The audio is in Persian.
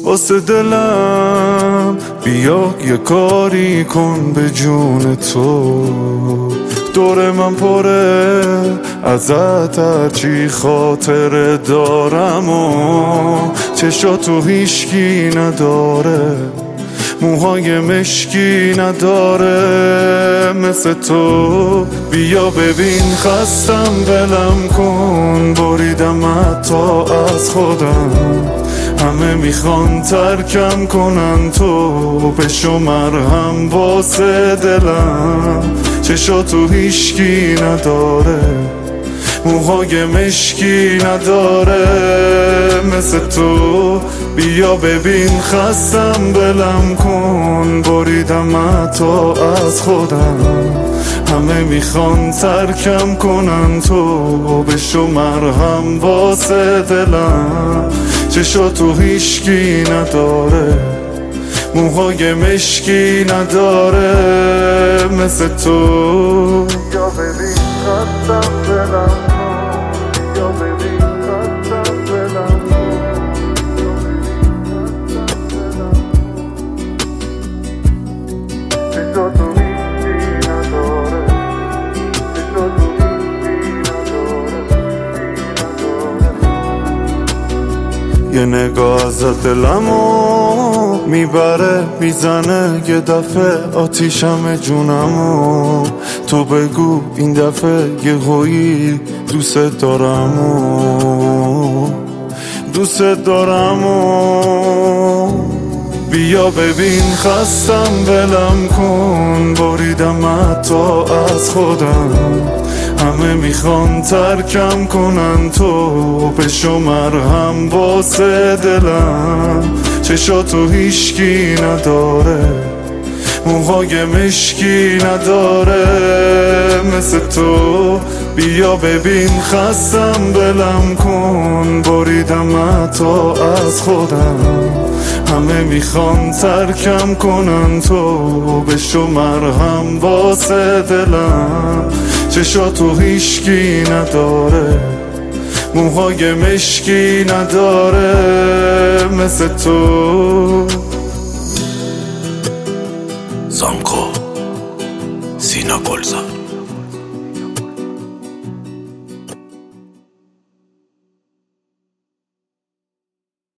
واسه دلم بیا یه کاری کن به جون تو. دور من پره ازت هرچی خاطره دارم و چشاتو هیشکی نداره، موهای مشکی نداره مثل تو. بیا ببین خستم ولم کن، بریدم حتی از خودم. همه میخوان ترکم کنن، تو بشو مرهم واسه دلم. چشاتو هیشکی نداره، موهای مشکی نداره مثل تو. بیا ببین خستم ولم کن، بریدم حتی از خودم. همه میخوان ترکم کنن، تو بشو مرهم واسه دلم. چشاتو هیشکی نداره، موهای مشکی نداره مثل تو. بیا ببین خستم ولم کن، بیا ببین خستم ولم کن. چشاتو هیچی نداره، چشاتو هیچی نداره. یه نگاه ازت دلمو میبره میزنه، یه دفعه آتیشم جونمو. تو بگو این دفعه یه هویی دوست دارمو، دوست دارمو. بیا ببین خستم ولم کن، بریدم حتی از خودم. همه میخوان ترکم کنن، تو بشو مرهم واسه دلم. چشاتو هیشکی نداره، موهای مشکی نداره مثل تو. بیا ببین خستم ولم کن، بریدم حتی از خودم. همه میخوان ترکم کنن، تو بشو مرهم واسه دلم. چشاتو هیشکی نداره، موهای مشکی نداره مثل تو. زانکو سینا گلزار.